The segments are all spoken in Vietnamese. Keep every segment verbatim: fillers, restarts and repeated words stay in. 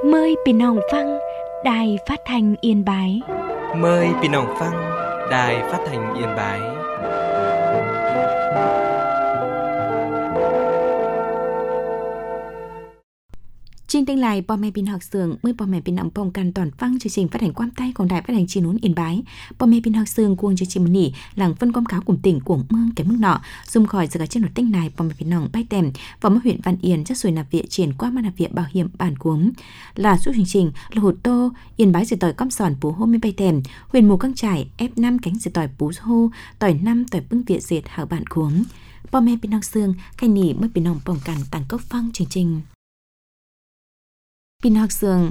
Mờiพี่น้องฟังđài phát thanh Yên Bái. Mời พี่น้องฟัง Đài Phát thanh Yên Bái. Chương trình lại bò mẹ pin học sường mới bò mẹ pin ẩm phong can toàn phăng chương trình phát hành quan tayของđài phát hành chi nún Yên Bái. Bò mẹ pin học sường cuồng chương trình nỉ làng phân quảng cáo cùng tỉnh cuồng mương cái mức nọ dùng khỏi giờ cả trên nổi tinh này bò mẹ pin nòng bay tèm và mất huyện Văn Yên chất xuôi nạp viện triển qua ban nạp viện bảo hiểm bản cuống là suốt chương trình là hột tô Yên Bái dự tỏi com sòn pú hôm mới bay tèm huyện mù căng trải ép năm cánh dự tỏi pú hô tỏi năm tỏi bưng viện diệt hảo bản cuống bò mẹ pin học sường khai nỉ mới pin nòng bỏng cản tàng cốc phăng chương trình. Pin học sường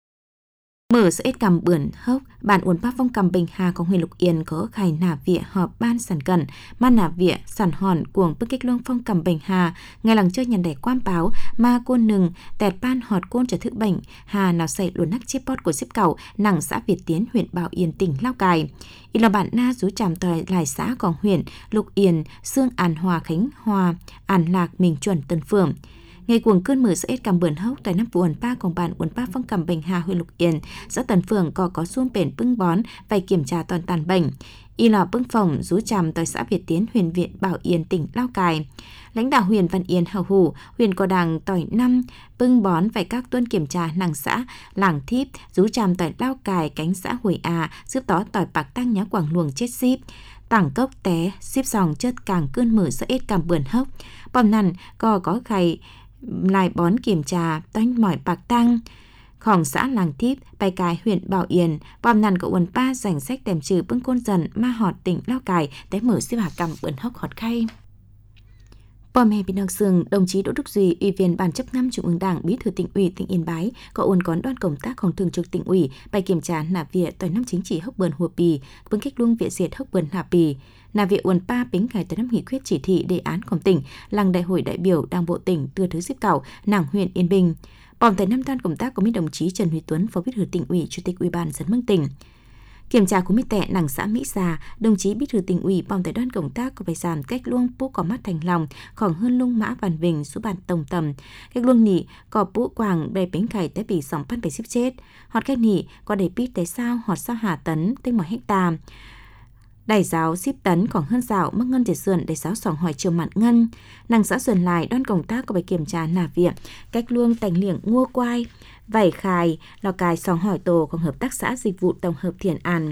mở sẽ ít cầm bưởi hốc bản uốn ba phong cầm bình hà của huyện Lục Yên có khai nả vịa họp ban sản cẩn man nả vịa sản hòn cuồng bức kích luông phong cầm bình hà ngày lằng chơi nhận đẻ quan báo ma côn nừng tẹt ban họt côn trở thức bệnh hà nào xảy luồn nắc chip pot của xếp cầu nặng xã Việt Tiến huyện Bảo Yên tỉnh Lào Cai. Ý là bạn na rú tràm tòi lại xã của huyện Lục Yên Sương An Hòa Khánh Hòa An Lạc Mình Chuẩn Tân Phường. Ngày cuồng cơn mở sẽ cầm bươn hốc tại năm buồn ba còn bạn uốn ba phong cầm bình hà huyện Lục Yên xã Tần Phường có có xuông bền bưng bón phải kiểm tra toàn tàn bệnh. Y lò bưng phòng rú tràm tại xã Việt Tiến huyện Viện Bảo Yên tỉnh Lào Cai. Lãnh đạo huyện Văn Yên hầu hủ huyện có đàng tỏi năm bưng bón phải các tuân kiểm tra nàng xã làng thíp rú tràm tại Lào Cai cánh xã Huế À giúp tó tỏi bạc tăng nhá quảng luồng chết ship tảng cốc té ship dòng chất càng cơn mở sẽ ít cầm bươn hốc bom nằn có có gầy lại bón kiểm tra toanh mỏi bạc tăng khổng xã làng thíp bài cài huyện Bảo Yên bom nằn của uẩn ba danh sách đèm trừ bưng côn dần ma họt tỉnh Lào Cai té mở xếp hạ cầm bươn hốc họt khay. Bom mẹ pin học sường đồng chí Đỗ Đức Duy ủy viên ban chấp năm Trung ương Đảng bí thư tỉnh ủy tỉnh Yên Bái có uốn cón đoàn công tácของthường trực tỉnh ủy bài kiểm tra nạp viện tỏi năm chính trị hốc bươn hùa pì bưng kích luông viện diệt hốc bươn hà pì nạp viện uốn ba bính cải tới năm nghị quyết chỉ thị đề án của tỉnh làng đại hội đại biểu đảng bộ tỉnh đưa thứ xếp cảo nàng huyện Yên Bình. Bom tại năm đoàn công tác có mấy đồng chí Trần Huy Tuấn phó bí thư tỉnh ủy chủ tịch ủy ban dân mương tỉnh. Kiểm tra của mỹ tệ nàng xã Mỹ Già, đồng chí bí thư tỉnh ủy bom tại đoàn công tác có phải giảm cách luông pú có mắt thành lòng khoảng hơn lung mã Văn Vinh số bàn tổng tầm cách luông nỉ có pú quảng đầy bánh cày té bị sóng pan phải ship chết họt cách nỉ có đầy pít té sao họt sao hà tấn tinh một hecta đại giáo ship tấn khoảng hơn dạo mất ngân để sườn để giáo sòng hỏi chiều mặn ngân nàng xã sườn lại đoàn công tác có phải kiểm tra nạp viện cách luông tành liệng ngua quai vảy khai Lào Cai sòng hỏi tổของhợp tác xã dịch vụ tổng hợp Thiện An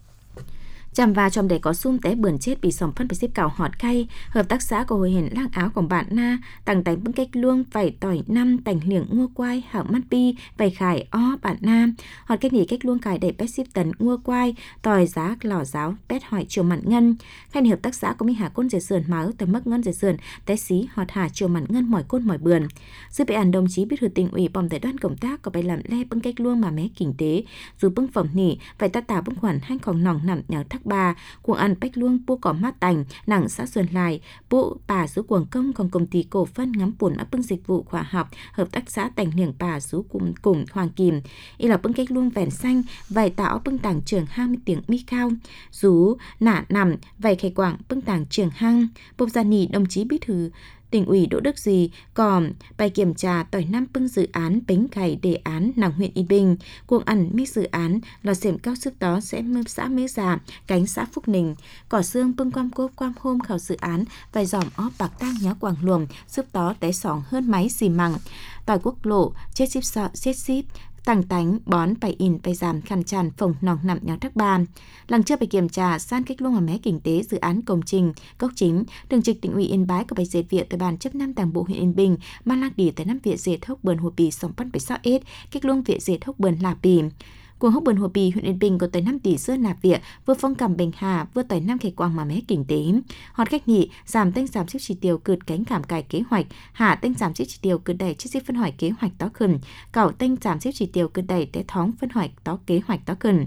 chăm và trong để có sum té bươn chết bị sòng phân bị xếp cào họt khay hợp tác xã có hồi hiện lang áo của bạn na tàng tánh bưng cách luông vảy tỏi năm tành liệng ngua quai hảo mắt pi vảy khải o bạn na họt cách nghỉ cách luông cài để pet ship tấn ngua quai tỏi giá lò giáo pet hỏi chiều mặn ngân khai hợp tác xã có mi hà côn dệt sườn máu tầm mất ngân dệt sườn té xí họt hà chiều mặn ngân mỏi côn mỏi bườn dư bị ảnh đồng chí bí thư tỉnh ủy bom tại đoàn công tác có bài làm le bưng cách luông mà mé kinh tế dù bưng phẩm nỉ phải ta tả bưng khoản hanhของnòng nằm nhào thác ba cuồng ăn bách luông pu có mát tành nặng xã xuân lại pu bà số cuồng công còn công ty cổ phân ngắm bùn áp bưng dịch vụ khoa học hợp tác xã tành liềng bà số cùng cùng hoàng kim y là bưng cách luông vẻn xanh vài tạo bưng tàng trường hai mươi tiếng mi cao rú nả nằm vài khai quảng bưng tàng trường hang bộc gia nỉ đồng chí bí thư tỉnh ủy Đỗ Đức Duy còn bài kiểm tra tỏi năm bưng dự án bánh cày đề án nàng huyện Yên Bình cuồng ăn mix dự án lò xẻm cao sức đó sẽ mơ xã Mế Già cánh xã Phúc Ninh cỏ xương bưng quam cốp quam hôm khảo dự án vài dòm óp bạc tang nhá quảng luồng giúp đó té sòng hơn máy xì măng tỏi quốc lộ chết ship sọ chết ship tăng tánh bón phải in phải giảm khăn tràn phồng nòng nằm nháo thác ba làng chưa phải kiểm tra san cách luông ở mé kinh tế dự án công trình cốc chính thường trực tỉnh ủy Yên Bái có bài dệt viện tại bàn chấp năm đảng bộ huyện Yên Bình mang lạc đi tại năm viện dệt hốc bờn hồ pì sòng bắt phải sao ít cách luông viện dệt hốc bờn là pì cuồng hốc bờn hồ pì huyện Yên Bình có tới năm tỷ sữa nạp viện vừa phong cầm bình hà vừa tới năm khởi quang mà mé kinh tế họt cách nhị giảm tinh giảm xếp chỉ tiêu cượt cánh cảm cải kế hoạch hạ tinh giảm xếp chỉ tiêu cượt đẩy chiếc xếp phân hỏi kế hoạch tó khẩn cảo tinh giảm xếp chỉ tiêu cượt đẩy té thóng phân hỏi tó kế hoạch tó khẩn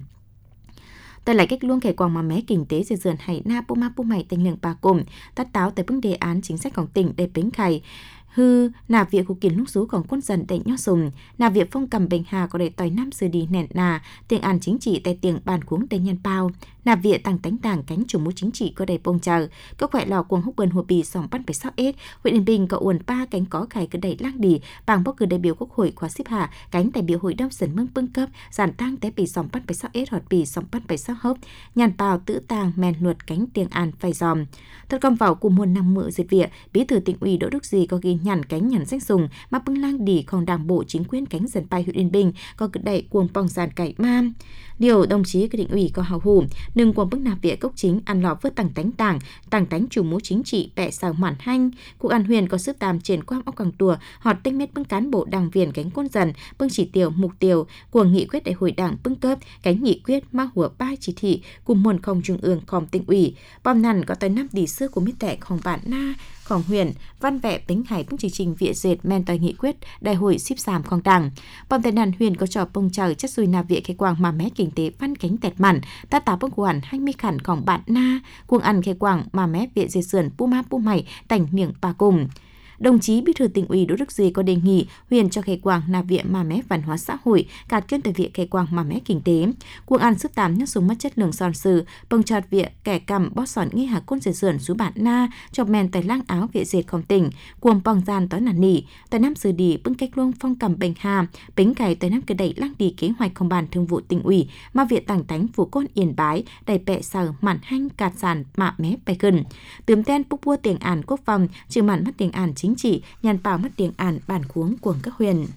tại lại cách luông khởi quang mà mé kinh tế dần dần hay na pu ma pu mày tình lượng bà cùng tát táo tới bưng đề án chính sáchของtỉnh để bính khải hư nà viện của kiến lúc số còn quân dần đẩy nhó sùng nà viện phong cầm bình hà có để tỏi năm sư đi nẹn nà tiếng an chính trị tại tiếng bàn cuống tây nhân bao nà viện tăng tánh tàng cánh chủ mũ chính trị có đầy bông chờ có khỏe lò cuồng húc bần hồ bì sòng bắt phải sáu ết huyện Yên Bình có uồn ba cánh có khải cứ đầy lang bì bằng bốc cử đại biểu quốc hội khóa xếp hạ cánh đại biểu hội đông sần mương bưng cấp giản tăng té bì sòng bắt phải sáu ết hoặc bì sòng bắt phải sáu hốc nhàn bào tự tàng men luật cánh tiếng an phải dòm thật công vào cùng muôn năm mượn diệt viện bí thư tỉnh ủy Đỗ Đức Gì có ghi nhàn cánh nhàn danh sùng mà bưng lang đỉ không đảng bộ chính quyền cánh dần bay huyện Yên Bình có cứ đẩy cuồng bong giàn cải ma điều đồng chí cái định ủy có hào hủ nâng qua bức nạp viện cốc chính ăn lò vớt tàng tánh tàng tàng tánh chủ mũ chính trị bẹ sào mạn hanh cuộc an huyền có sức tàm triển quang ốc càng tùa họt tinh mét bưng cán bộ đảng viên cánh quân dần bưng chỉ tiêu mục tiêu của nghị quyết đại hội đảng bưng cấp cánh nghị quyết ma hùa ba chỉ thị cùng nguồn không trung ương không tỉnh ủy bom nằn có tới năm tỷ xưa của miết tệ không bản naของhuyện văn vẽ tính hải bưng chỉ trình viện dệt men tòi nghị quyết đại hội ship sàm không đảng bom tệ nàn huyện có trò bông chờ chất xuôi na viện khai quang mà mé kinh tế văn cánh tẹt mặn ta tả bông quản hai mươi khẩnของbạn na cuồng ăn khai quang mà mé viện dệt sườn pu ma pu mày tành miệng bà cùng đồng chí bí thư tỉnh ủy Đỗ Đức Gì có đề nghị huyện cho khai quang nạp viện mà mé văn hóa xã hội cả kiên tại viện khai quang mà mé kinh tế cuồng ăn sức tám nhắc xuống mất chất lượng son sử bông chọt viện kẻ cầm bót sòn nghi hà côn dệt sườn xuống bạn na cho men tại lang áo viện dệt không tỉnh cuồng bong gian tối nản nỉ tại năm sư đi bưng cách luông phong cầm bình hà bính cày tại năm cứ đẩy lang đi kế hoạch không bàn thương vụ tỉnh ủy mà viện tàng tánh phủ côn yên bái đầy bẹ sờ mạn hanh cạt sàn mạ mé bè gần tướm ten bút bua tiền ản quốc phòng trừ mạn mất tiền ản chính trị nhàn bảo mất tiếng ản bản cuống của các huyện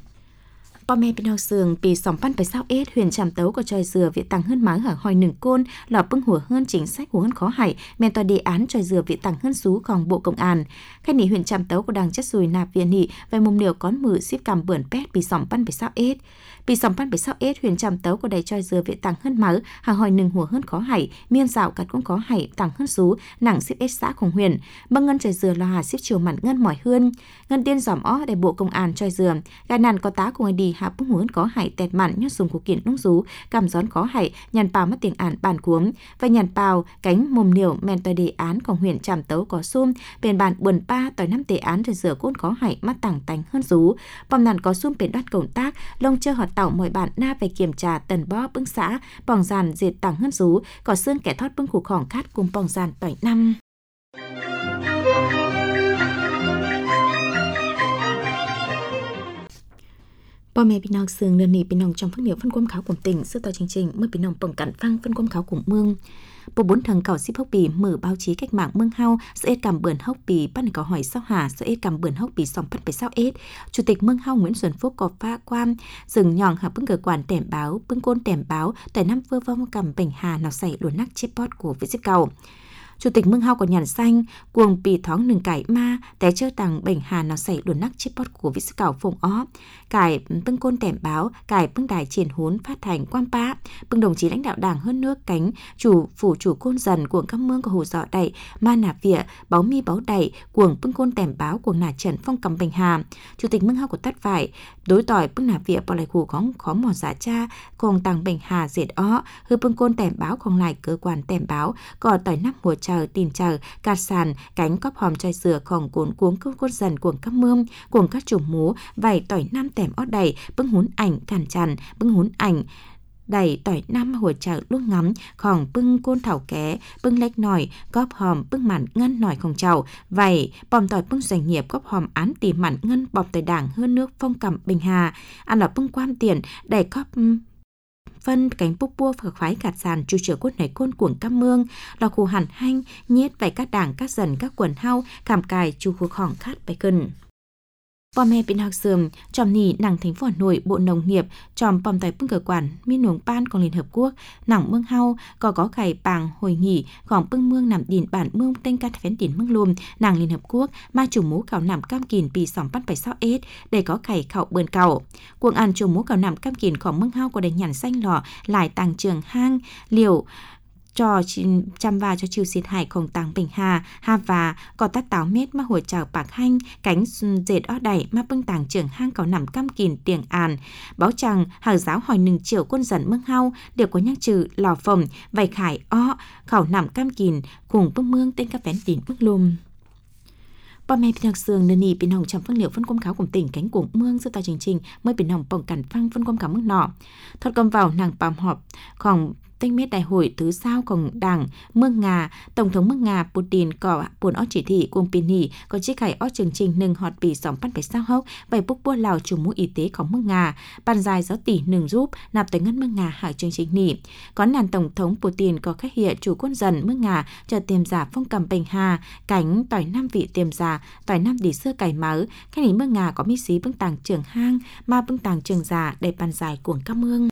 Pome Pinau Sương bị sòng pan phải sao ết huyện Tràm Tấu có tròi dừa viện tăng hơn máng hở hòi nừng côn lò bưng hùa hơn chính sách của hơn khó hại men tòa đề án tròi dừa viện tăng hơn xú còn bộ công an khai nỉ huyện Tràm Tấu có đang chất sùi nạp viện nị về mồm liều con mử ship cầm bưởi pet bị sòng pan phải sao ết bị sòng pan phải sao ết huyện Tràm Tấu có đầy tròi dừa viện tăng hơn máng hở hòi nừng hùa hơn khó hại miên dạo cắt cũng khó hại tăng hơn xú nặng ship ết xãของhuyện băng ngân tròi dừa lo hà ship chiều mặn ngân mỏi hơn ngân tiên giỏm ó để bộ công an tròi dừa gai nàn có tá cùng ai đi hạ bưng muốn có hại tẹt mặn nhót dùng của kiện nung rú cảm gión khó hại nhàn pào mất tiếng ản bản cuống và nhàn pào cánh mồm liều men tòi đề án của huyện Tràm Tấu có sum bên bàn buồn ba tòi năm đề án rồi rửa côn khó hại mắt tảng tánh hơn rú bom nàn có sum bên đoát công tác lông chơi hoạt tảo mọi bạn na về kiểm tra tần bó bưng xã bòng giàn dệt tảng hơn rú có xương kẻ thoát bưng khủ khỏng cát cùng bòng giàn tỏi năm Bò mẹ bình nòng sương nền nỉ bình nòng trong phân liệu phân quâm kháo của tỉnh sư tòa chương trình mới bình nòng bồng cản phăng phân quâm kháo của mương bộ bốn thằng cảo ship hốc bì mở báo chí cách mạng mương hao sẽ cầm bưởi hốc bì bắt có hỏi sao hà sẽ cầm bưởi hốc bì xong bắt phải sao ết chủ tịch mương hao Nguyễn Xuân Phúc có pha quan dừng nhọn hợp bưng cờ quản tẻm báo bưng côn tẻm báo tại năm vơ vong cầm bình hà nào xảy đuổi nắc chép bót của viết xếp cầu Chủ tịch Mương Hao có nhàn xanh, cuồng bì thoáng nừng cải ma, té chơi tàng bệnh hà nào xảy đồn nắc chip bót của vị sư cảo phồng ó. Cải bưng côn tẻm báo, cải bưng đài triển hốn phát thành quan bá, bưng đồng chí lãnh đạo đảng hơn nước cánh, chủ phủ chủ côn dần cuồng các mương của hồ dọ đậy, ma nà vỉa, báo mi báo đậy, cuồng bưng côn tẻm báo cuồng nà trần phong cầm bệnh hà. Chủ tịch Mương Hao của tắt vải, đối tỏi bưng nà vỉa bỏ lại khủ có khó mò giả cha, cuồng tàng bệnh hà dệt ó, hư bưng côn tẻm báo còn lại cơ quan tẻm báo, cò tỏi nắp mùa chờ tin chờ cạt sàn cánh cóp hòm chai sửa khòng cuốn cuống côn côn dần cuồng các mương cuồng các chủng mú vảy tỏi nam tẻm ót đầy bưng hún ảnh cản tràn bưng hún ảnh đầy tỏi nam hồi chợ luôn ngắm khòng bưng côn thảo ké bưng lách nổi cóp hòm bưng mặn ngân nổi không chầu vảy bòm tỏi bưng doanh nghiệp cóp hòm án tìm mặn ngân bòm tỏi đảng hơn nước phong cầm bình hà ăn là bưng quan tiền đầy cóp phân cánh búp bua và khoái gạt sàn chu chữa cốt này côn cuồng các mương lò khu hẳn hanh nhiết vài các đảng các dần các quần hao cảm cài chu khu khỏng khát bài cân Bom mẹ bên học sườn, tròm nỉ nặng thành phố Hà Nội, Bộ Nông nghiệp, tròm bom tỏi bưng cờ quản, miên nuống ban còn Liên Hợp Quốc, nặng mương hao, có có khải bàng hồi nghỉ, khoảng bưng mương nằm đìn bản mương tên cắt phén đìn mương lùm, nặng Liên Hợp Quốc, ma chủ mũ cào nằm cam kìn bị sòng bắt phải sao ết, để có khải khảo bươn cầu. Cuồng ăn chủ mũ cào nằm cam kìnของmương hao có đánh nhàn xanh lò, lại tàng trường hang, liều, cho chăm va cho chiêu xịt hảiของtàng bình hà ha và có tát táo mét mà hồi chào bạc hanh cánh dệt ó đẩy mà bưng tàng trưởng hang có nằm cam kìn tiền àn báo chẳng hàng giáo hỏi nừng chiều quân dần mương hao đều có nhắc trừ lò phồng vầy khải ó khảo nằm cam kìn cùng bưng mương tên các vén đỉnh bức lùm Bà mẹ bình sương nên nhì bình hồng chấm phân liệu phân công cáo cùng tỉnh cánh cuồng mương giữa tàu trình trình mới bình hồng bỏng cản phăng phân công cáo mức nọ. Thuật cầm vào nàng bàm họp khoảng Tây mét đại hội thứ saoของđảng Mương Nga, Tổng thống Mương Nga Putin có buồn ó chỉ thị cùng pin nỉ có chiếc khải ó chương trình nâng họt bị sóng bắt phải sao hốc bảy bốc bua lào chủ mũ y tếของMương Nga bàn dài giáo tỷ nâng giúp nạp tới ngân Mương Nga hạ chương trình nỉ có nàn Tổng thống Putin có khách hiện chủ quân dần Mương Nga cho tiềm giả phong cầm bình hà cánh tỏi năm vị tiềm giả tỏi năm đi xưa cải máu khách nỉ Mương Nga có mỹ xí bưng tàng trường hang mà bưng tàng trường giả để bàn dài cuồng các mương.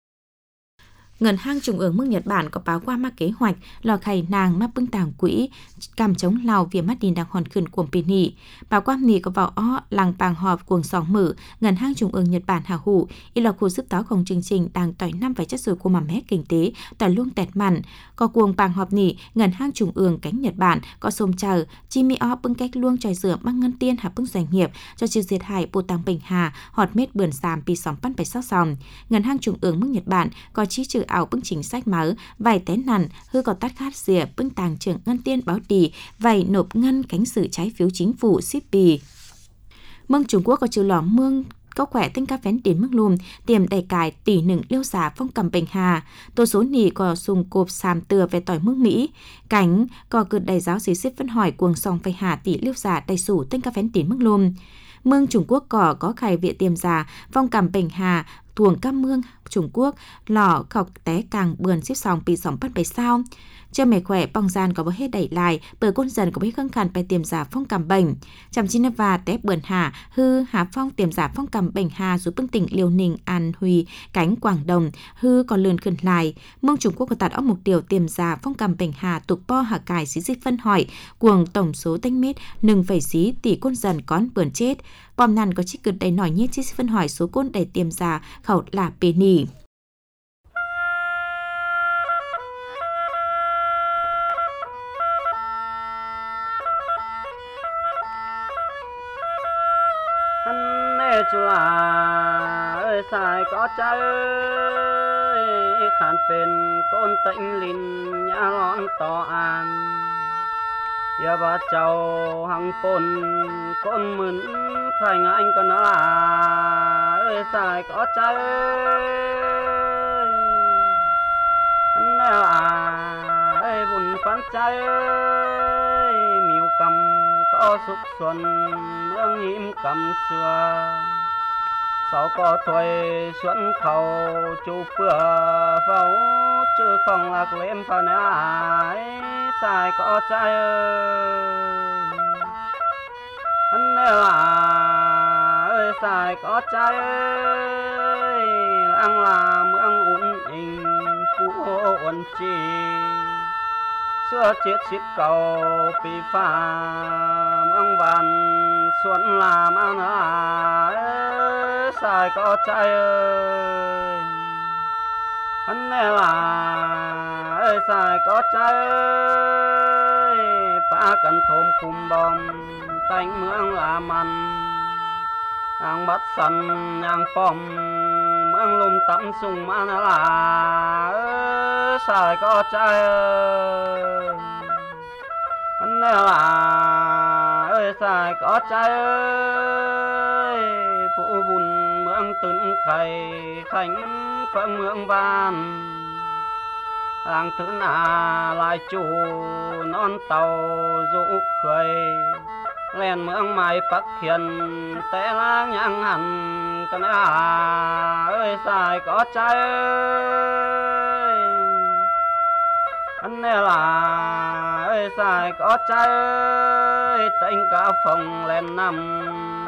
Ngân hàng Trung ương nước Nhật Bản có báo qua ma kế hoạch lò khải nàng mắc bưng tàng quỹ cam chống Lào vì mắt điền đang hòn khẩn cuồng pin nỉ. Báo qua nỉ có vào ó làng bàng họp cuồng sóng mở Ngân hàng Trung ương Nhật Bản hào hủ y là khu giúp táo không chương trình đang tỏi năm phải chất rồi của mầm hét kinh tế tỏi luôn tẹt mặn. Có cuồng bàng họp nỉ Ngân hàng Trung ương cánh Nhật Bản có xôm chờ chi mi ó bưng cách luông tròi rửa mắc ngân tiên hạ bưng doanh nghiệp cho chiêu diệt hại bộ tăng bình hà họt mét bườn sàm pi sóng bắt phải sóc sòng. Ngân hàng Trung ương nước Nhật Bản có chí trừ ảo bưng chính sách mở vài té nằn hư có tát khát rìa bưng tàng trưởng ngân tiên báo đì vài nộp ngân cánh sự trái phiếu chính phủ xê pê. Mương Trung Quốc có trừ lò mương có khỏe tinh ca phén đến mức lùm tiềm đầy cài tỷ nửng liêu giả phong cầm bình hà tô số nỉ có sùng cộp sàm từa về tỏi mức Mỹ cánh có cực đầy giáo sĩ xếp phân hỏi cuồng song phải hà tỷ liêu giả đầy sủ tinh ca phén đến mức lùm. Mương Trung Quốc có có khải viện tiềm giả phong cầm bình hà thuồng các mương Trung Quốc lò khọc té càng bườn xếp sòng bị sóng bắt bấy sao cho mẹ khỏe bong gian có bó hết đẩy lại bờ côn dần có bấy khăn khăn bài tiềm giả phong cầm bệnh chăm chín và té bườn hà hư hà phong tiềm giả phong cầm bệnh hà giúp bưng tỉnh Liêu Ninh An Huy cánh Quảng Đồng hư còn lươn khẩn lại Mương Trung Quốc có tạt óc mục tiêu tiềm giả phong cầm bệnh hà tục po hà cài xí dịch phân hỏi cuồng tổng số tanh mét nừng phẩy xí tỷ côn dần con bườn chết bom nằn có chiếc cực đầy nổi nhét xí phân hỏi số côn đầy tiềm giả khẩu là pê nỉ. Chú là ơi xài có trái khán phên côn tĩnh linh nhã lon tỏ an ya ba châu hằng pôn côn mướn thành anh còn là ơi xài có trái anh nè à ơi buồn phán trái miêu cầm có xúc xuân mương hiểm cầm xưa sau có thuê xuân khẩu chú bữa pháo chứ không lạc lem phá nè ai xài có trái ơi anh nè ơi xài có trái ơi làng là mương ổn hình phú ổn chi xưa chết xít cầu bị phá mương vàn xuân làm ăn ơi xài có trái ơi anh nè là ơi xài có trái ơi phá cần thôm khum bom tanh mương làm ăn ang bắt săn ang pom mương lùm tắm sung ăn là ơi xài có trái ơi anh nè là ơi xài có trái ơi phụ bùn mương tấn khay khánh phượng mương van làng thứ nà lại chủ non tàu dụ khơi lên mương mai phát hiện té lang nhang hẳn cái à ơi xài có trái ơi anh nè là ơi xài có trái ơi tên cả phòng lên năm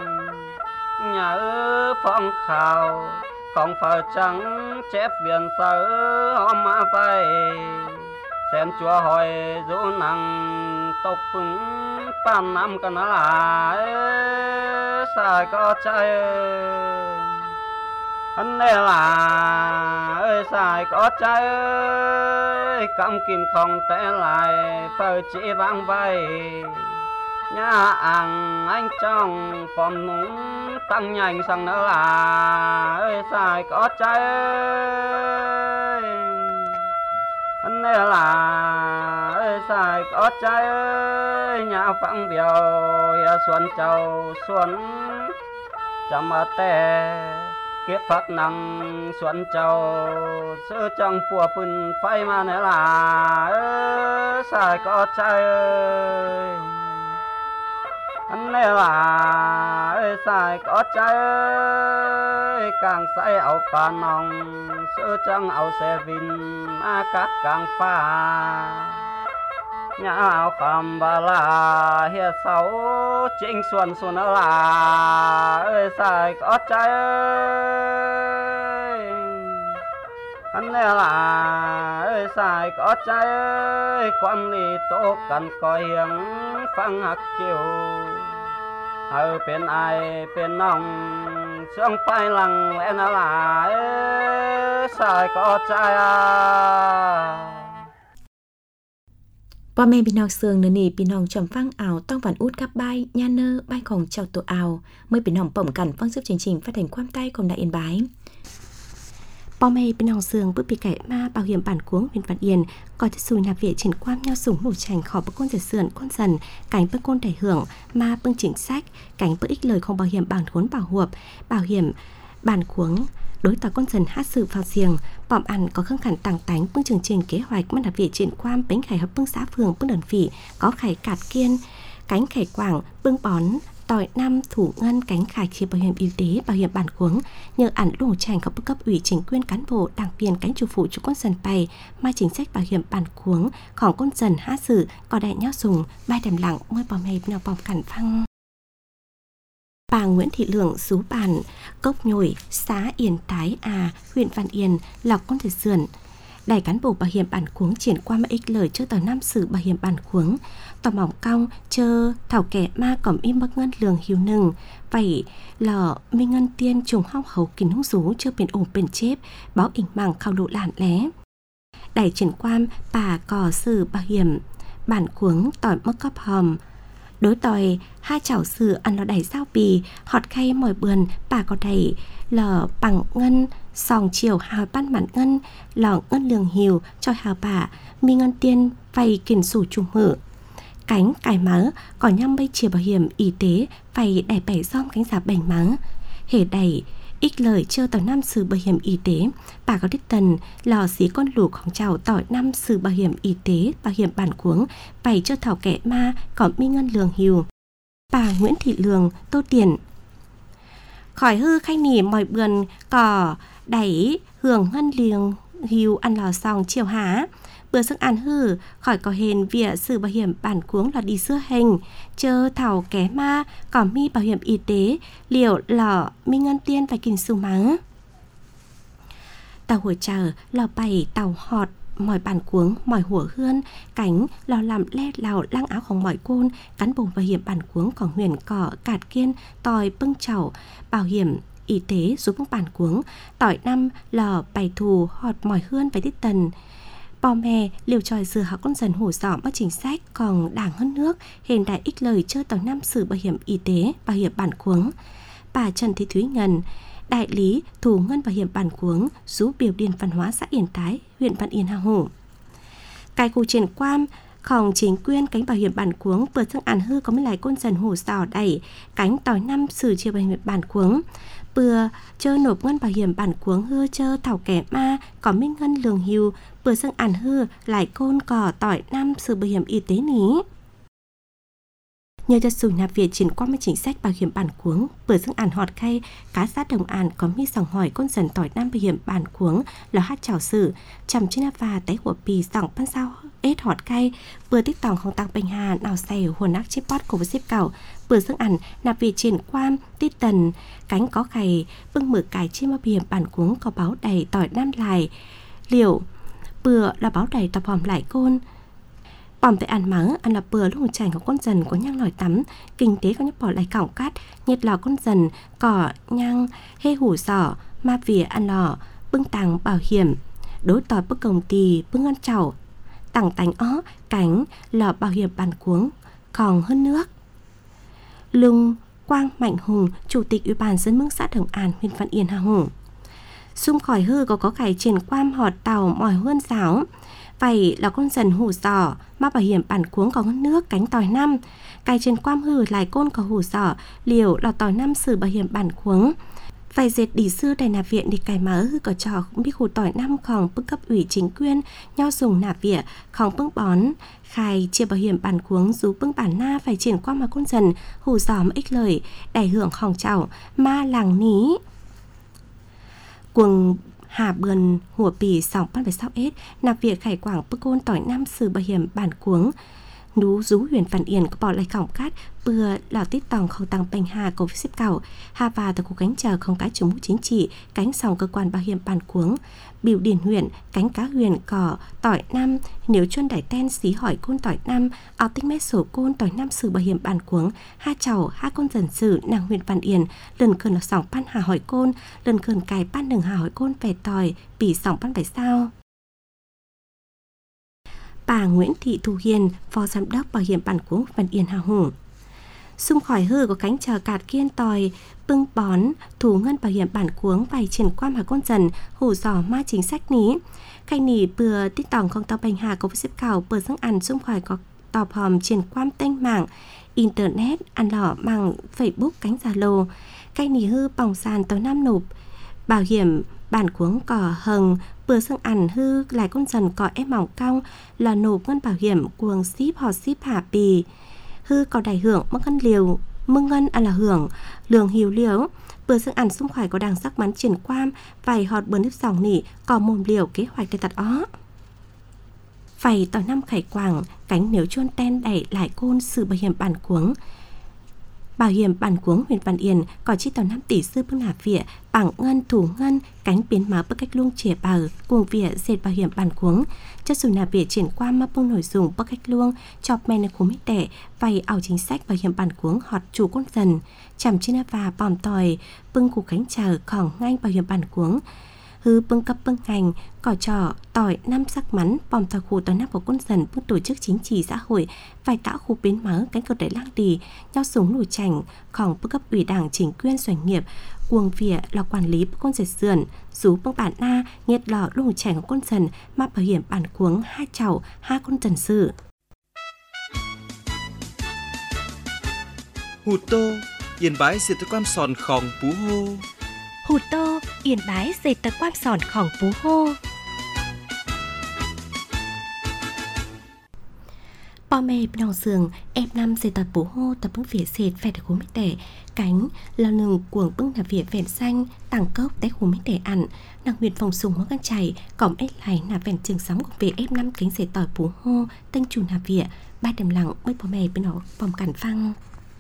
nhà ư phong khảo phòng phở trắng chép biển sở hôm mà phải xem chùa hỏi dỗ năng tộc phứng pan năm cái nó là ơi xài có trái ơi anh nè là ơi xài có trái ơi cam kín không té lại phơi chỉ vang vay nhà ăn anh trong phòng núng tăng nhanh sang nữa là ơi xài có trái ơi nè là ơi sai có trái ơi nhà phẳng biểu ya xuân châu xuân chăm ở tè kiếp phát năng xuân châu sơ trong bùa phun phai mà nè là ơi sai có trái ơi anh nè là ơi sai có trái ơi càng say áo pha nòng sơ trăng áo xe vin mà cát càng pha nhà áo khăm bà là hiệp sáu chính xuân xuân là ơi sai có trái ơi anh nè là ơi sai có trái ơi quan lý tổ cần coi hiếng phăng hạt chiều ở bên ai bên nòng sương phai lặng lẽ nó là ơi sai có trái à พ่อแม่พี่น้องเสืองเนนี่พี่น้องจอมฟังอ่าวต้องฝันอูดกับใบย่าเนอใบของเจ้าตัวอ่าวเมื่อพี่น้องป่อมกันฟังซึบจริงๆphát hànhความใต้ของได้เอ็นบายพ่อแม่พี่น้องเสืองbước bị cậy ma bảo hiểm bản cuống huyện Văn Yên có thể xùi nạp viện triển quan nhau sủng nổ chành khỏi bức côn giật sườn côn dần cảnh bức côn đại hưởng ma bưng chính sách cảnh bức ích lời không bảo hiểm bản cuốn bảo huộc bảo hiểm bản cuống đối tỏ con dần hát sự vào giềng bỏm ăn có khương khẳng tàng tánh bưng chương trình kế hoạch mất đặc viện triển quan bánh khải hợp bưng xã phường bưng đơn vị có khải cạt kiên cánh khải quảng bưng bón tỏi năm thủ ngân cánh khải chia bảo hiểm y tế bảo hiểm bản cuống nhờ ảnh lỗ chành của cấp ủy chính quyền cán bộ đảng viên cánh chủ phụ chủ con dần bày mai chính sách bảo hiểm bản cuốngของcon dần hát sự có đại nhau dùng bài đầm lặng mới bỏm hẹp nào bỏm cản phăng bà Nguyễn Thị Lượng xú bản Cốc Nhồi xã Yên Thái À huyện Văn Yên lọc con thể sườn đại cán bộ bảo hiểm bản cuống triển qua mấy ích lời trước tờ năm sử bảo hiểm bản cuống tòa mỏng cong chơ thảo kẻ ma cỏm im bất ngân lường hiếu nừng vậy lờ minh ngân tiên trùng hong hầu kín hung rú chưa biển ổn biển chép báo ỉnh mảng khao lộ lạn lé đại triển quan bà cò sử bảo hiểm bản cuống tỏi mất cấp hòm đối tòi hai chảo sử ăn lò đẩy sao bì họt khay mỏi bườn bà có đẩy lờ bằng ngân sòng chiều hào ban bản ngân lò ngân lường hiều cho hào bà mi ngân tiên vay kiền sủ trùng mở cánh cài mớ còn nhăm bây chiều bảo hiểm y tế vay đẩy bẻ giom cánh giả bành mớ hề đẩy ích lời chưa tàu năm sử bảo hiểm y tế bà có đích tần lò xí con lùของchào tỏi năm sử bảo hiểm y tế bảo hiểm bản cuống vay cho thảo kẻ ma có mi ngân lường hiều bà Nguyễn Thị Lường tô tiền khỏi hư khay nỉ mọi bườn cỏ đẩy hưởng ngân liềng hiu ăn lò sòng chiều há bữa sức ăn hư khỏi có hền vỉa sự bảo hiểm bản cuống là đi xưa hành chơ thảo ké ma có mi bảo hiểm y tế liệu lò mi ngân tiên phải kinh su mắng tàu hồi chờ lò bày tàu họt mỏi bản cuống mỏi hủa hươn cánh lò làm le lào lăng áoของmỏi côn cán bộ bảo hiểm bản cuống của huyền cỏ cạt kiên tòi bưng chảo bảo hiểm y tế giúp bưng bản cuống tỏi năm lò bày thù họt mỏi hươn phải tiết tần bò mè liều tròi dừa học con dần hổ dọ mất chính sách còn đảng hơn nước hiện đại ích lời chơi tàu năm sử bảo hiểm y tế bảo hiểm bản cuống bà Trần Thị Thúy Ngân đại lý thủ ngân bảo hiểm bản cuống rú biểu điền văn hóa xã Yên Thái huyện Văn Yên Hà Hổ cài khu triển quanของchính quyền cánh bảo hiểm bản cuống vừa sang án hư có mấy lại con dần hổ dọ đẩy cánh tỏi năm sử chiều bảo hiểm bản cuống bừa chơ nộp ngân bảo hiểm bản cuống hư chơ thảo kẻ ma có minh ngân lường hiu bừa sang án hư lại côn cỏ tỏi năm sử bảo hiểm y tế ní nhờ cho sùi nạp viện triển qua mấy chính sách bảo hiểm bản cuống bừa sang án họt khay cá sát đồng án có mi sòng hỏi con dần tỏi năm bảo hiểm bản cuống là hát chảo sử chầm trên và té của pì sòng pan sao ết họt khay bừa tích tòng không tăng bình hà nào xẻ hồn ác chip pot của với xếp cẩu bừa sang án nạp viện triển quan tít tần cánh có khày bưng mở cài trên bảo hiểm bản cuống có báo đầy tỏi năm lại liệu bừa là báo đầy tập hòm lại côn bòm tại ăn mắng ăn là bừa lúc chảnh của con dần có nhang nổi tắm kinh tế có nhấp bỏ lại cỏng cát nhiệt lò con dần cỏ nhang hê hủ giỏ ma vỉa ăn lò bưng tàng bảo hiểm đối tỏi bức công ty bưng ăn chảo tặng tánh ó cánh lò bảo hiểm bản cuống còn hơn nước Lung Quang Mạnh Hùng chủ tịch ủy ban dân mương xã Đồng An huyện Văn Yên Hà Hổ xung khỏi hư có có khải triển quan họt tàu mỏi hơn giáo Vậy là con dần hủ giỏ mà bảo hiểm bản cuống có nước cánh tỏi năm. Cái trên quam hư lại côn có hủ giỏ liều là tỏi năm sử bảo hiểm bản cuống. Phải dệt đi xưa đầy nạp viện đi cài mở hư có trò cũng biết hủ tỏi năm khòng bức cấp ủy chính quyền nhau dùng nạp viện khòng bưng bón khai chia bảo hiểm bản cuống dù bưng bản na phải triển qua mà con dần hủ giỏ mà ích lời đại hưởng khòng chảo ma làng ní quần hà bườn hùa bì sòng ban phải sao ết nạp viện khải quảng bức côn tỏi năm sử bảo hiểm bản cuống nú rú huyền phản yên có bỏ lại cổng cát bừa lò tít tòng không tăng bành hà cầu xếp cầu hà và từ cuộc cánh chờ không cái chủ mũ chính trị cánh sòng cơ quan bảo hiểm bản cuống biểu điển huyện cánh cá huyền cỏ tỏi năm nếu chuân đải ten xí hỏi côn tỏi năm áo tinh mét sổ côn tỏi năm sử bảo hiểm bản cuống ha chầu ha côn dần sử nàng huyền phản yên lần cơn là sòng pan hà hỏi côn lần cơn cài pan đừng hà hỏi côn về tỏi bỉ sòng pan phải sao. Bà Nguyễn Thị Thu Hiền, phó giám đốc bảo hiểm bản cuống Văn Yên Hà Hùng. Xung khỏi hư có cánh chờ cạt kiên tòi, bưng bón, thủ ngân bảo hiểm bản cuống bày triển qua mà con dần, hủ giỏ ma chính sách ní. Khai nỉ bừa tích tòng không tàu bành hà có xếp cầu bừa dưỡng ăn xung khỏi có tọp hòm triển quam tên mạng, internet, ăn lỏ bằng Facebook cánh giả lô. Khai nỉ hư bỏng sàn tàu năm nộp, bảo hiểm bản cuống cỏ hầng, bừa xương ăn hư lại con dần có ép mỏng cong là nộp ngân bảo hiểm cuồng ship hoặc ship hạ bì hư có đại hưởng mất ngân liều mưng ngân à là hưởng lường hiếu liếu bừa xương ăn xung khỏi có đàng sắc bắn triển quam vài họt bừa nếp dòng nỉ có mồm liều kế hoạch để tật ó phải tàu năm khải quảng cánh nếu chuôn ten đẩy lại côn sự bảo hiểm bản cuống. Bảo hiểm bản cuống huyện Văn Yên có chi tàu năm tỷ sư bưng nạp viện bằng ngân thủ ngân cánh biến máu bất cách luông trẻ bờ cuồng viện dệt bảo hiểm bản cuống chất dù nạp viện triển qua mà bưng nổi dùng bất cách luông chọc men khu mít tệ vay ảo chính sách bảo hiểm bản cuống họt chủ con dần chằm trên và bòm tòi bưng củ cánh chờ khỏng ngay bảo hiểm bản cuống hư bưng cấp bưng ngành cỏ trò tỏi năm sắc mắn bòm tòi khu tỏi nắp của con dần bưng tổ chức chính trị xã hội vài tạo khu biến mở cánh cửa đẩy lang đi nhau súng nổi chảnh khỏng bưng cấp ủy đảng chính quyền doanh nghiệp cuồng vỉa là quản lý con dệt sườn rú bưng bản na nghiệt lò lùng chảnh của con dần mà bảo hiểm bản cuống hai chầu hai con dần sự Hù tô yên bái diệt quan sòn khòng bú hô hụt tô, yên bái dệt tờ quan sòn khỏng phú hô. Bò mê đồng giường, em năm dệt tờ phú hô tập bưng phía dệt phải được khối mít tẻ, cánh là nừng cuồng bưng nạp vỉa vẹn xanh, tàng cốc té khối mít tẻ ăn, nàng huyền phòng sùng món gan chảy, cỏm ếch lại nạp vẹn trường sóng của về em năm cánh dệt tỏi phú hô, tên chủ nạp vỉa, ba đầm lặng mới bò mê bên nó bòm cản phăng.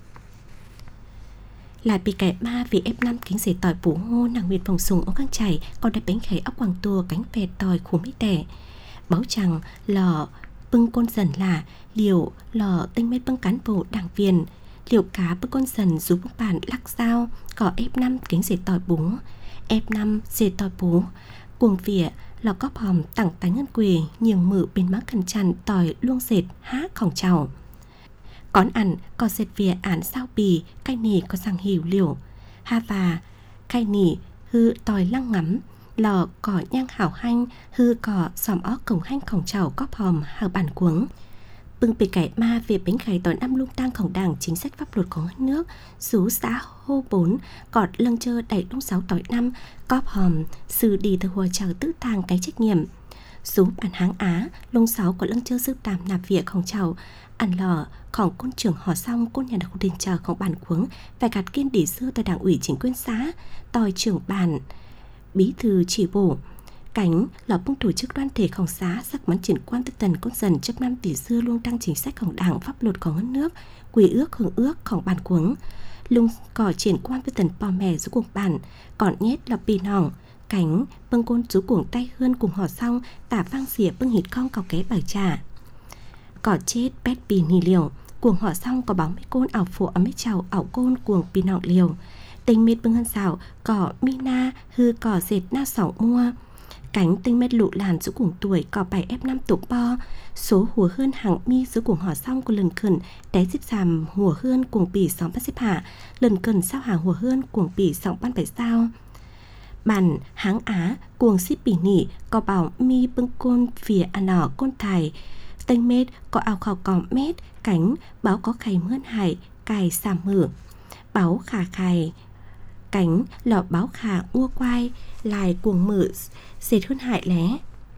Lại bị kẻ ma vì ép năm kính dệt tỏi phủ hô nàng nguyệt vòng sùng ống căng chảy còn đẹp bánh khẩy ốc quàng tua cánh vẹt tỏi khủ mỹ tẻ báo chẳng lò bưng con dần là liều lò tinh mây bưng cán bộ đảng viên liều cá bưng con dần rú bưng bản lắc sao có ép năm kính dệt tỏi bú ép năm dệt tỏi bú cuồng vỉa lò cóp hòm tặng tánh ngân quỳ nhường mự bên má cần chăn tỏi luông dệt hát khổng chảo Cón ăn có dệt vỉa án sao bì cay nỉ có sang hiểu liều ha và cay nỉ hư tỏi lăng ngắm lò cỏ nhang hảo hanh hư cỏ xòm ó cổng hanh khổng chảo cóp hòm hào bản cuống bưng bị cải ma về bánh khải tỏi năm lung tang khổng đảng chính sách pháp luật của nước rú xã hô bốn cọt lâng chơ đẩy lung sáu tỏi năm cóp hòm sư đi từ hùa chào tứ tàng cái trách nhiệm rú bản háng á lung sáu của lâng chơ sư tàm nạp vỉa khổng chảo ăn lò khổng côn trưởng họ xong côn nhà đặc đình chờ khổng bản cuống phải gạt kiên để xưa tại đảng ủy chính quyền xã tòi trưởng bản bí thư chỉ bổ cánh là bông tổ chức đoàn thể khổng xá sắc mắn triển quan tư tần con dần chấp năm tỷ xưa luôn tăng chính sách khổng đảng pháp luật của ngân nước quỷ ước hưởng ước khổng bản cuống lung cỏ triển quan tư tần bò mè giữa cuồng bản còn nhét là pì nòng cánh bưng côn rú cuồng tay hơn cùng họ xong tả vang xỉa bưng hít con cọc ké bảo trà cỏ chết pét pì nì liều cuồng họ xong có bóng mấy côn ảo phụ ở mấy chào ảo côn cuồng pì nọng liều tinh mít bưng hân xào cỏ mina hư cỏ dệt na sỏng mua cánh tinh mét lụ làn giữa cuồng tuổi cỏ bảy ép năm tụ bo số hùa hơn hàng mi giữa cuồng họ xong của lần khẩn té xếp giảm hùa hơn cuồng pì sóng bắt xếp hạ lần cần sao hàng hùa hơn cuồng pì sóng ban bảy sao bản háng Á cuồng xít bỉ nỉ có bảo mi bưng côn phía ăn nọ côn thải tênh mết có ao khảo cỏ mét cánh báo có khay mướn hải cài xà mử báo khả khài cánh lọ báo khả ua quai lại cuồng mử dệt hơn hại lé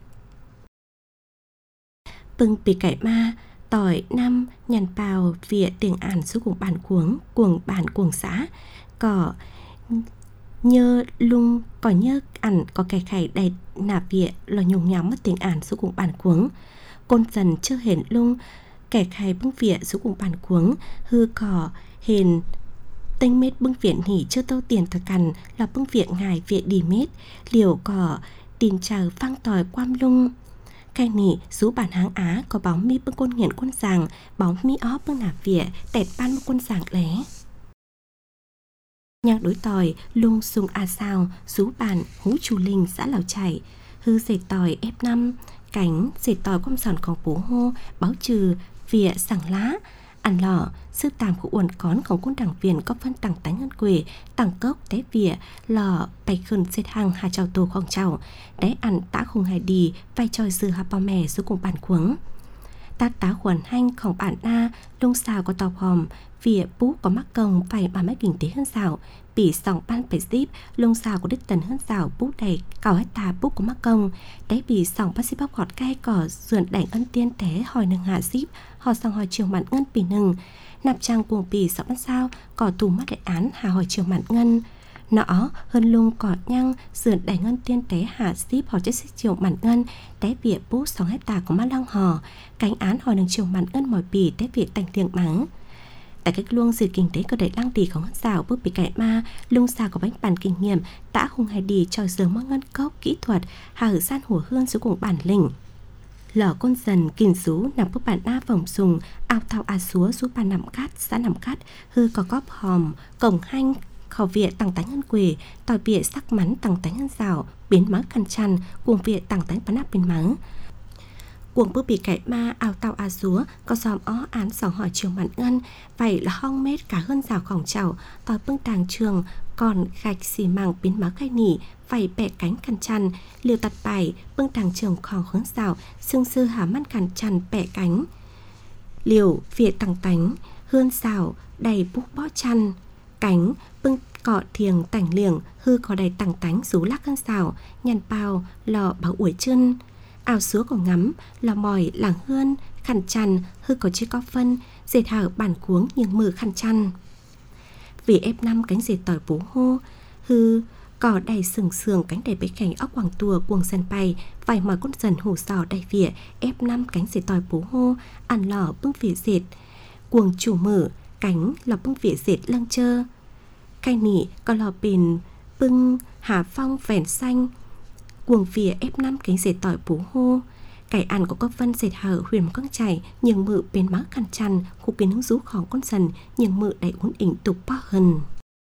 bưng bị cải ma tỏi năm nhàn bào vỉa tiền ản số cùng bản cuống cuồng bản cuồng xã có nhơ lung có nhơ ẩn có kẻ khải đầy nạp vỉa là nhung nhóm mất tiền ản số cùng bản cuống côn dần chưa hển lung kẻ khai bưng vỉa số cùng bản cuống hư cỏ hền tênh mết bưng viện nỉ chưa tâu tiền thật cằn là bưng viện ngài viện đi mết liều cỏ tin chờ phang tòi quam lung cái nỉ rú bản háng Á có bóng mi bưng côn nghiện quân giàng bóng mi ó bưng nạp vỉa tẹt ban bưng quân giàng lé nhạc đối tòi lung sung a sao rú bản hú chù linh xã lào chảy hư dệt tòi ép năm cánh dệt tòi quăm sònของbố hô báo trừ vỉa sảng lá ăn lọ sư tàm của uẩn cónของquân đảng viên có phân tặng tánh ngân quỷ tặng cốc té vỉa lọ bạch khẩn xếp hàng hà trào tổ khoảng trào đáy ăn tã khung hài đi vai tròi dư hà bò mè xuống cùng bản cuống ta tá khuẩn hanhของbản na lông xào có tàu hòm vỉa bú có mắc công phải bà máy kinh tế hơn xào bỉ sòng ban phải zip lông xào của đích tần hơn xào bú đầy cào hết tà bú có mắc công đáy bỉ sòng bác sĩ bóc gọt cay cỏ sườn đảnh ân tiên té hỏi nâng hạ zip họ sang hỏi chiều mặn ngân bỉ nừng nạp trang cuồng bỉ sòng ăn sao cỏ tù mắt đại án hà hỏi chiều mặn ngân nọ hơn lung cỏ nhăng sườn đảnh ngân tiên té hạ zip họ chết xích chiều mặn ngân té bỉa bú sòng hết tà của mắt long hò cánh án hỏi nâng chiều mặn ngân mỏi bỉ té bỉa tành tiếng mắng tại cách luông diệt kinh tế có đầy lăng tì không hất xào bước bị cải ma lung xào có bánh bàn kinh nghiệm tã hùng hay đi tròi giường mong ngân cốc kỹ thuật hà hử san hùa hương xuống cùng bản lĩnh lỏ con dần kìm rú nằm bước bản na vòng sùng ao thao a xúa rú bàn nằm cát xã nằm cát hư có góp hòm cổng hanh khẩu vịa tặng tánh ngân quỷ tòi vịa sắc mắn tặng tánh ngân xào biến mắng khăn chăn cuồng vịa tặng tánh bắn áp biến mắng cuồng bước bị cải ma ao tao a xúa có dòm ó án sòng hỏi trường bản ngân vậy là hong mét cả hơn rào khổng chảo tòi bưng tàng trường còn gạch xì màng biến máu khai nỉ phải bẹ cánh khăn chăn liều tặt bài bưng tàng trường khò hướng rào xương sư hà mắt khăn chăn bẹ cánh liều vịa tàng tánh hươn xào đầy bút bó chăn cánh bưng cọ thiềng tảnh liềng hư có đầy tàng tánh rú lắc hơn xào nhàn bao lò báo ủi chân áo xúa của ngắm lò mỏi làng hươn khăn chăn hư có chiếc có phân dệt hở bản cuống nhưng mừ khăn chăn vì ép năm cánh dệt tỏi bú hô hư cỏ đầy sừng sườn cánh đầy bế cảnh óc quảng tùa cuồng dần bay vài mỏi con dần hủ sò đầy vỉa ép năm cánh dệt tỏi bú hô ăn lò bưng vỉa dệt cuồng chủ mở cánh lò bưng vỉa dệt lăng chơ cay nỉ có lò bền bưng hà phong vẻn xanh cuồng vỉa ép năm cánh dệt tỏi bú hô cải ăn có các vân dệt hở huyền một con chảy nhưng mự bên má khăn chăn khu kiến hứng rú khỏi con dần nhưng mự đầy uốn ỉnh tục bao hần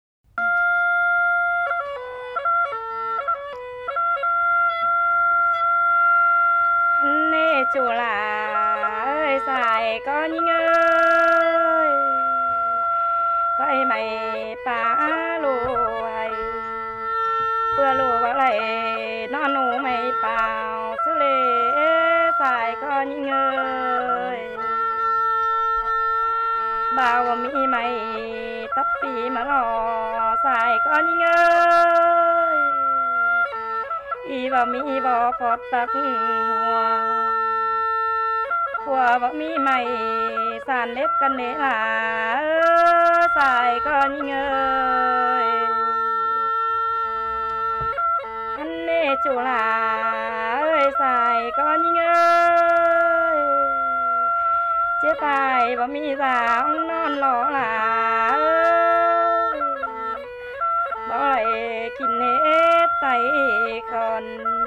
nê chủ là ơi xài con ơi vậy mày phá lùi vừa lùi vào lại nó nụ mày vào xử lý xài con ơi bao mi mày tấp bì mà lò xài con ơi y vào mi vào phọt tắc hùa hùa vào mi mày sàn nếp cân nế là xài con ơi anh nê chủ là ơi xài con ơi chế tài vào mi già ông non lò là ơi bỏ lại kín hết tay còn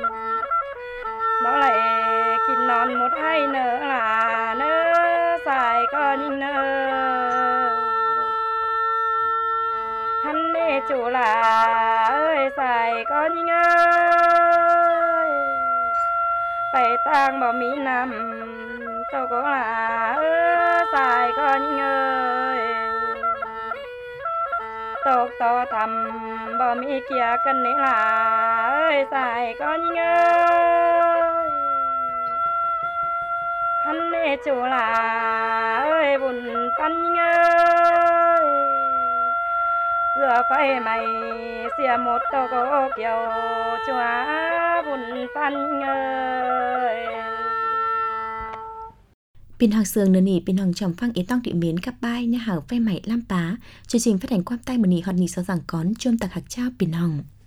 bỏ lại kín non một hai nữa là nơ xài con ơi hắn nê chủ là ơi xài con ơi phải tang bảo mỹ nằm tôi có là ơi xài con ơi ตกต่อทำบ่มีเกียกันนี่ล่ะเอ้ยสายก็ยิ่งเอ้ยฮันเนจูลาเอ้ยบุญปันยิ่งเอ้ยเสือไฟใหม่เสียหมดตกเกี่ยวจัวบุญปันยิ่งเอ้ย Pin Hàng Sương nửa nỉ pin Hàng trầm phăng ý tông địa miến các bài nhà hảo phê mày lam pá chương trình phát hành quam tay một nỉ hot nỉ sau rằng cón chôm tạc hạt trao pin Hàng